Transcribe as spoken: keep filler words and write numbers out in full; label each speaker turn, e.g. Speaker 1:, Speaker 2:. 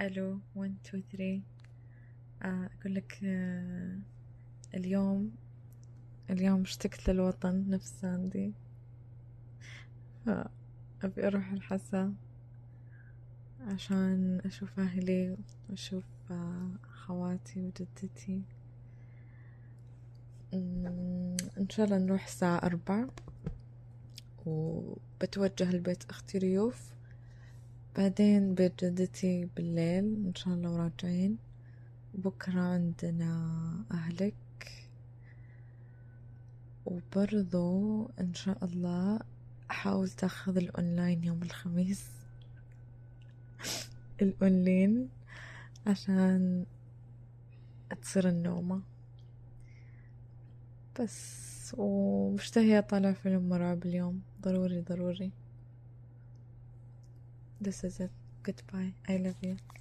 Speaker 1: الو واحد اثنين ثلاثة. آه، اقول لك آه اليوم اليوم اشتقت للوطن نفس ساندي. آه، ابي اروح الحسا عشان اشوف اهلي واشوف آه خواتي وجدتي. مم، ان شاء الله نروح الساعة أربعة، وبتوجه لبيت اختي ريوف، بعدين بيت جدتي بالليل ان شاء الله وراجعين. بكرة عندنا أهلك، وبرضو إن شاء الله أحاول تاخذ الأونلاين يوم الخميس الأونلاين عشان تصير النومة بس. ومشتهية أطالع فيلم مرعب اليوم، ضروري ضروري. This is it. Goodbye. I love you.